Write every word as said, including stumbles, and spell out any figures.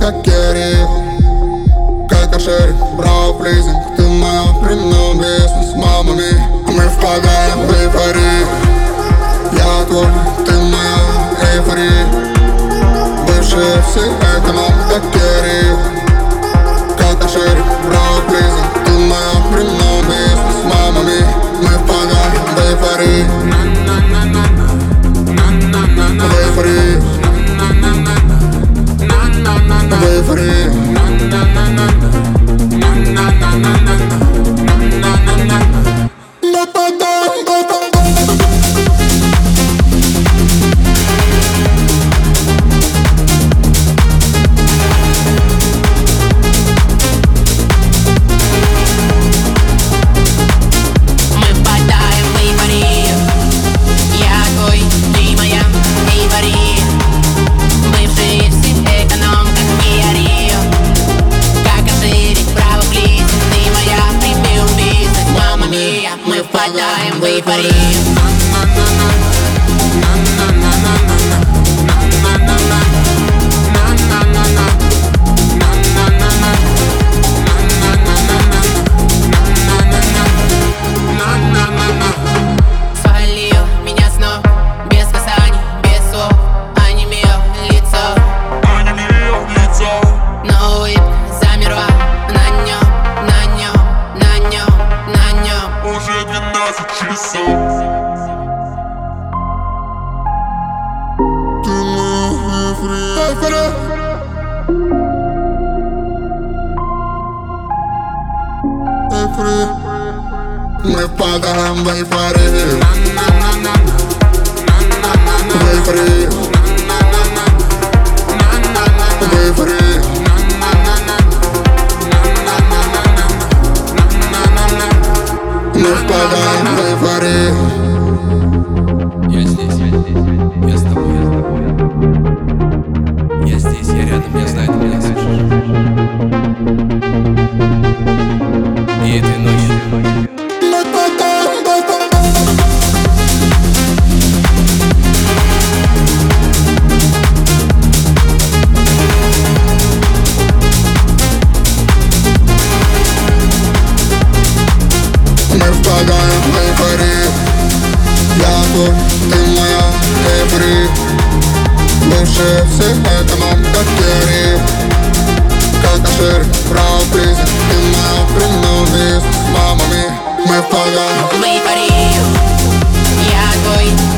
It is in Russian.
как Керри. Как ошерик, брал плизинг. Ты в моем пленном бизнес с мамами. Мы впадаем в эйфорию. Я твой, ты моя эйфория. Бывшие все эконом, как Керри. Как ошерик, брал плизинг. Ты в моем пленном бизнес с мамами. Мы впадаем в эйфорию. В эйфорию. В эйфорию. Мы впадаем в эйфорию. Свалил меня с ног, без касаний, без слов. Онемел лицо, онемел лицо. но улыбка замерла на нем, на нем, на нем, на нем. Уже двенадцать часов. Ты моя эйфория. Эйфория. Мы впадаем в эйфорию. В эйфорию. В эйфорию. Мы впадаем в эйфорию. Я здесь, я здесь, я с тобой, я с тобой. Я здесь, я рядом, я знаю, ты меня слышишь. И этой ночью мы впадаем в эйфорию. Я твой, ты моя эйфория. Бывшие все эконом, как Керри. Как ошерик, брал плизинг. Ты моя пленном бизнес с мамами. Мы впадаем В эйфорию. Я твой,